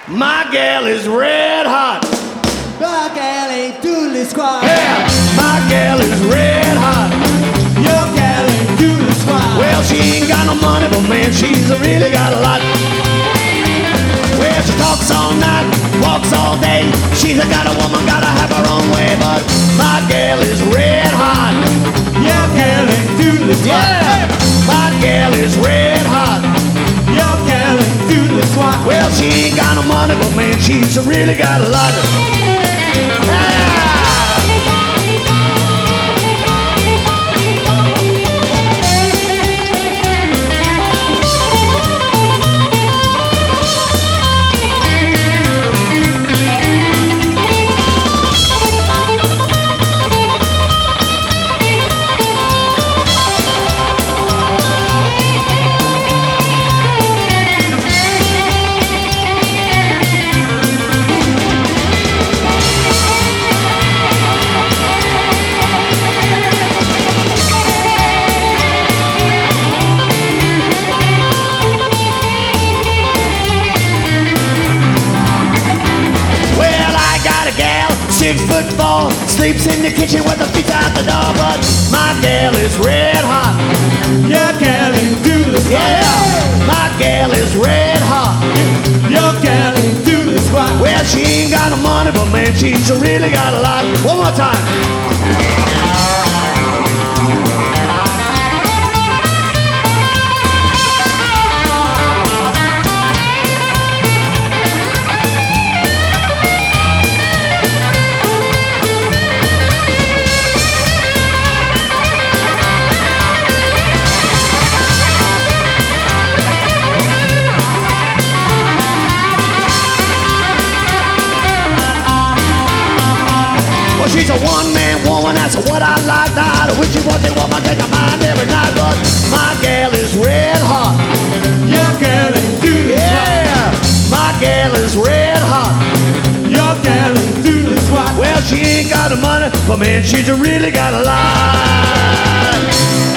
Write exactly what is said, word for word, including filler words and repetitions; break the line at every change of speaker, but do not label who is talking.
My gal is red hot.
My gal ain't doodly squat.
Yeah, my gal is red hot.
Your gal ain't doodly squat.
Well, she ain't got no money, but man, she's really got a lot. Well, she talks all night, walks all day. She's a got a woman, gotta have her own way. But my gal is red hot.
Your gal ain't doodly squat.
Yeah, my gal is red hot.
Your gal ain't doodly squat.
Well, she ain't got no money, but man, she's really got a lot. Ah! Six foot four, sleeps in the kitchen with her feet out the door. But my gal is red hot.
Your gal ain't doodly squat.
Yeah, my gal is red hot.
Your gal ain't doodly squat.
Well, she ain't got no money, but man, she's really got a lot. One more time. She's a one-man woman, that's what I like. Now, the witchy witchy woman take a mind every night. But my gal is red hot.
Your gal ain't doodly squat.
Yeah, my gal is red hot.
Your gal ain't doodly squat.
Well, she ain't got the money, but man, she's really got a lot.